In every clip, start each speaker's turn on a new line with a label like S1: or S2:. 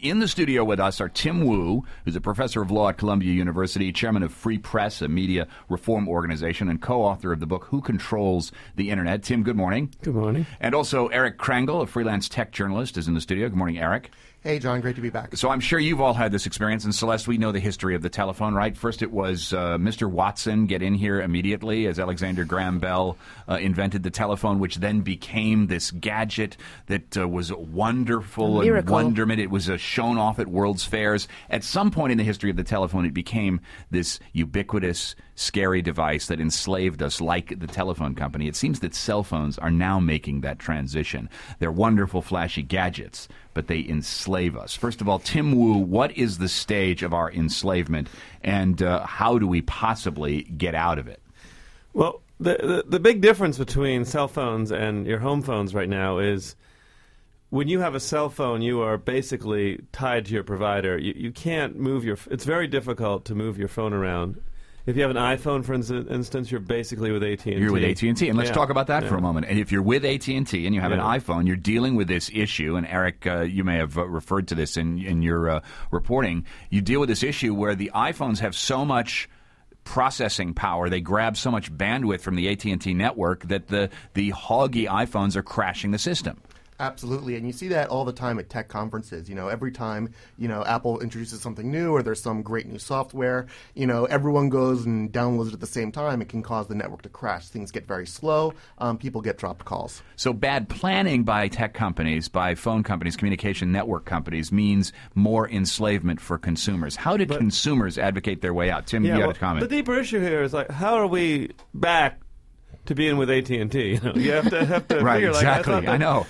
S1: In the studio with us are Tim Wu, who's a professor of law at Columbia University, chairman of Free Press, a media reform organization, and co-author of the book Who Controls the Internet. Tim, good morning.
S2: Good morning.
S1: And also Eric Krangle, a freelance tech journalist, is in the studio. Good morning, Eric.
S3: Hey, John. Great to be back.
S1: So I'm sure you've all had this experience. And Celeste, we know the history of the telephone, right? First it was Mr. Watson, get in here immediately, as Alexander Graham Bell invented the telephone, which then became this gadget that was wonderful and wonderment. It was shown off at World's Fairs. At some point in the history of the telephone, it became this ubiquitous, scary device that enslaved us like the telephone company. It seems that cell phones are now making that transition. They're wonderful, flashy gadgets, but they enslave us. First of all, Tim Wu, what is the stage of our enslavement, and how do we possibly get out of it?
S2: Well, the big difference between cell phones and your home phones right now is when you have a cell phone, you are basically tied to your provider. You can't move it's very difficult to move your phone around. If you have an iPhone, for instance, you're basically with AT&T.
S1: You're with AT&T, and let's talk about that for a moment. And if you're with AT&T and you have an iPhone, you're dealing with this issue, and Eric, you may have referred to this in your reporting. You deal with this issue where the iPhones have so much processing power, they grab so much bandwidth from the AT&T network that the hoggy iPhones are crashing the system.
S3: Absolutely, and you see that all the time at tech conferences. Every time, Apple introduces something new or there's some great new software, everyone goes and downloads it at the same time. It can cause the network to crash. Things get very slow. People get dropped calls.
S1: So bad planning by tech companies, by phone companies, communication network companies means more enslavement for consumers. How did consumers advocate their way out? Tim, you got a comment.
S2: The deeper issue here is how are we back to being with AT&T? You have to
S1: right,
S2: figure
S1: exactly. I know.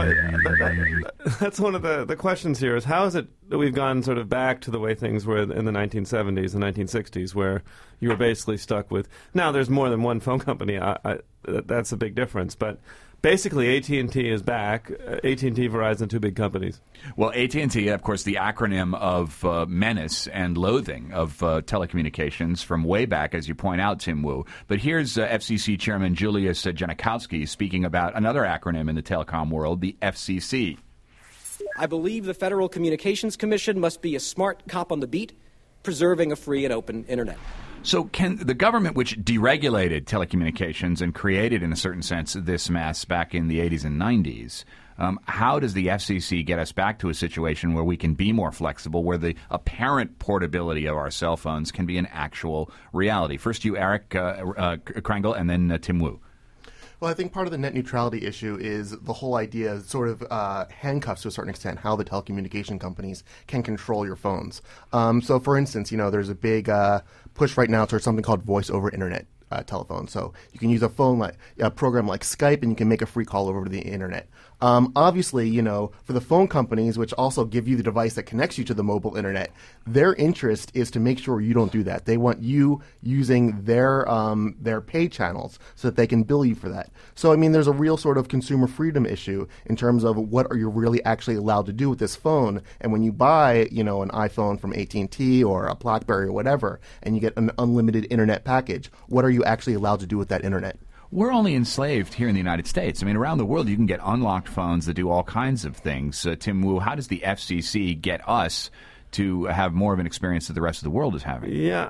S2: That's one of the questions here is how is it that we've gone sort of back to the way things were in the 1970s and 1960s, where you were basically stuck with. Now there's more than one phone company. That's a big difference, but basically, AT&T is back. AT&T, Verizon, two big companies.
S1: Well, AT&T, of course, the acronym of menace and loathing of telecommunications from way back, as you point out, Tim Wu. But here's FCC Chairman Julius Genachowski speaking about another acronym in the telecom world, the FCC.
S4: I believe the Federal Communications Commission must be a smart cop on the beat, preserving a free and open Internet.
S1: So can the government, which deregulated telecommunications and created, in a certain sense, this mess back in the 80s and 90s, how does the FCC get us back to a situation where we can be more flexible, where the apparent portability of our cell phones can be an actual reality? First you, Eric Krangle, and then Tim Wu.
S3: Well, I think part of the net neutrality issue is the whole idea sort of handcuffs to a certain extent how the telecommunication companies can control your phones. So, for instance, there's a big push right now towards something called voice over internet telephone. So you can use a program like Skype, and you can make a free call over to the internet. Obviously, for the phone companies, which also give you the device that connects you to the mobile internet, their interest is to make sure you don't do that. They want you using their pay channels so that they can bill you for that. So, there's a real sort of consumer freedom issue in terms of what are you really actually allowed to do with this phone. And when you buy, an iPhone from AT&T or a BlackBerry or whatever, and you get an unlimited internet package, what are you actually allowed to do with that internet?
S1: We're only enslaved here in the United States. Around the world, you can get unlocked phones that do all kinds of things. Tim Wu, how does the FCC get us to have more of an experience that the rest of the world is having?
S2: Yeah,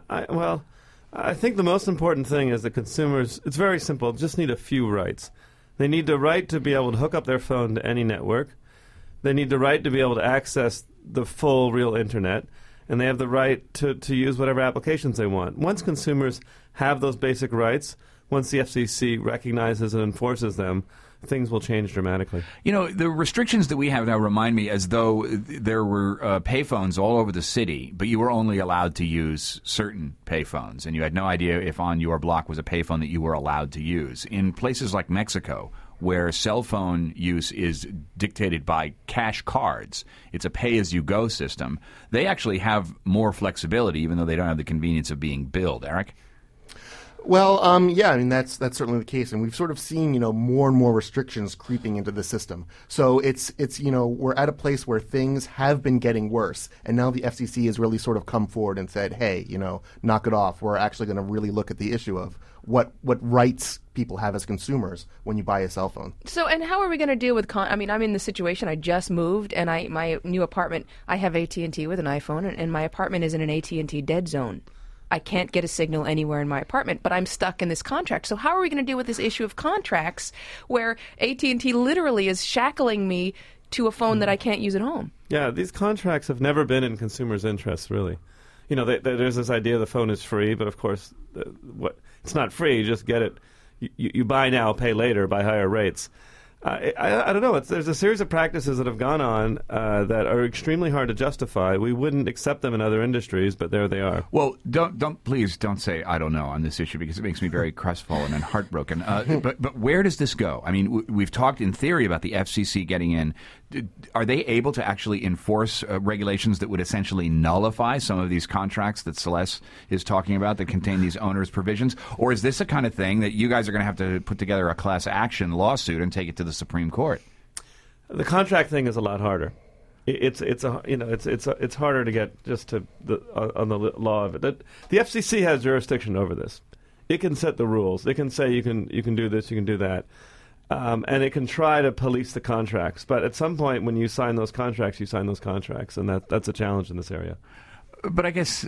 S2: I think the most important thing is that consumers, it's very simple, just need a few rights. They need the right to be able to hook up their phone to any network. They need the right to be able to access the full, real internet. And they have the right to use whatever applications they want. Once consumers have those basic rights, once the FCC recognizes and enforces them, things will change dramatically.
S1: The restrictions that we have now remind me as though there were payphones all over the city, but you were only allowed to use certain payphones, and you had no idea if on your block was a payphone that you were allowed to use. In places like Mexico, where cell phone use is dictated by cash cards, it's a pay-as-you-go system, they actually have more flexibility, even though they don't have the convenience of being billed. Eric?
S3: Well, yeah, I mean that's certainly the case, and we've sort of seen more and more restrictions creeping into the system. So it's we're at a place where things have been getting worse, and now the FCC has really sort of come forward and said, hey, knock it off. We're actually going to really look at the issue of what rights people have as consumers when you buy a cell phone.
S5: So, and how are we going to deal with I'm in the situation, I just moved, and my new apartment, I have AT&T with an iPhone, and my apartment is in an AT&T dead zone. I can't get a signal anywhere in my apartment, but I'm stuck in this contract. So how are we going to deal with this issue of contracts where AT&T literally is shackling me to a phone that I can't use at home?
S2: Yeah, these contracts have never been in consumers' interests, really. There's this idea the phone is free, but of course, it's not free. You just get it. You buy now, pay later by higher rates. I don't know. There's a series of practices that have gone on that are extremely hard to justify. We wouldn't accept them in other industries, but there they are.
S1: Well, please don't say I don't know on this issue, because it makes me very crestfallen and heartbroken. But where does this go? I mean, we've talked in theory about the FCC getting in. Are they able to actually enforce regulations that would essentially nullify some of these contracts that Celeste is talking about that contain these onerous provisions? Or is this the kind of thing that you guys are going to have to put together a class action lawsuit and take it to the Supreme Court?
S2: The contract thing is a lot harder. It's harder to get just to on the law of it. The FCC has jurisdiction over this. It can set the rules. It can say you can do this, you can do that. And it can try to police the contracts. But at some point, when you sign those contracts, and that's a challenge in this area.
S1: But I guess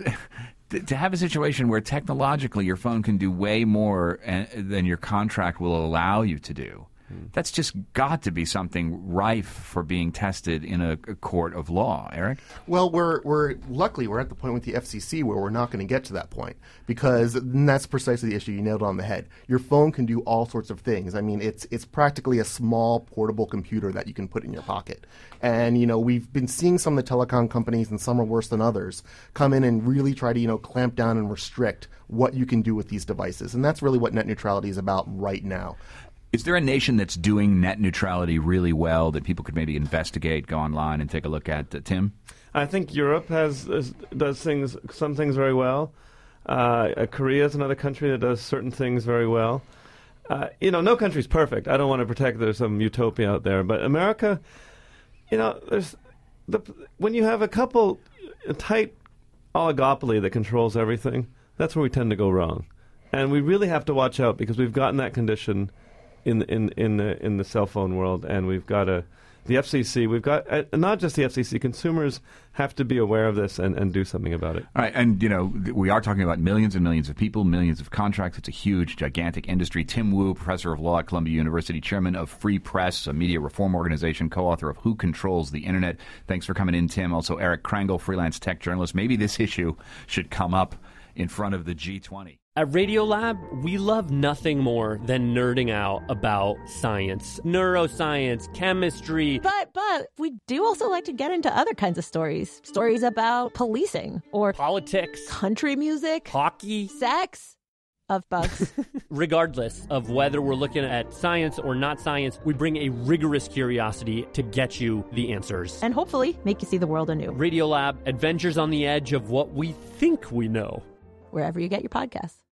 S1: to have a situation where technologically your phone can do way more than your contract will allow you to do, that's just got to be something rife for being tested in a court of law. Eric?
S3: Well, we're luckily we're at the point with the FCC where we're not going to get to that point, because that's precisely the issue. You nailed it on the head. Your phone can do all sorts of things. I mean, it's practically a small portable computer that you can put in your pocket. And we've been seeing some of the telecom companies, and some are worse than others, come in and really try to clamp down and restrict what you can do with these devices. And that's really what net neutrality is about right now.
S1: Is there a nation that's doing net neutrality really well that people could maybe investigate, go online and take a look at? Tim?
S2: I think Europe does some things very well. Korea is another country that does certain things very well. No country's perfect. I don't want to pretend there's some utopia out there, but America, when you have a tight oligopoly that controls everything, that's where we tend to go wrong, and we really have to watch out, because we've gotten that condition in the cell phone world, and we've got the FCC. We've got not just the FCC. Consumers have to be aware of this and do something about it.
S1: All right, and we are talking about millions and millions of people, millions of contracts. It's a huge, gigantic industry. Tim Wu, professor of law at Columbia University, chairman of Free Press, a media reform organization, co-author of Who Controls the Internet. Thanks for coming in, Tim. Also, Eric Krangle, freelance tech journalist. Maybe this issue should come up in front of the G20.
S6: At Radiolab, we love nothing more than nerding out about science, neuroscience, chemistry.
S7: But we do also like to get into other kinds of stories. Stories about policing or
S6: politics,
S7: country music,
S6: hockey,
S7: sex, of bugs.
S6: Regardless of whether we're looking at science or not science, we bring a rigorous curiosity to get you the answers.
S7: And hopefully make you see the world anew.
S6: Radiolab, adventures on the edge of what we think we know.
S7: Wherever you get your podcasts.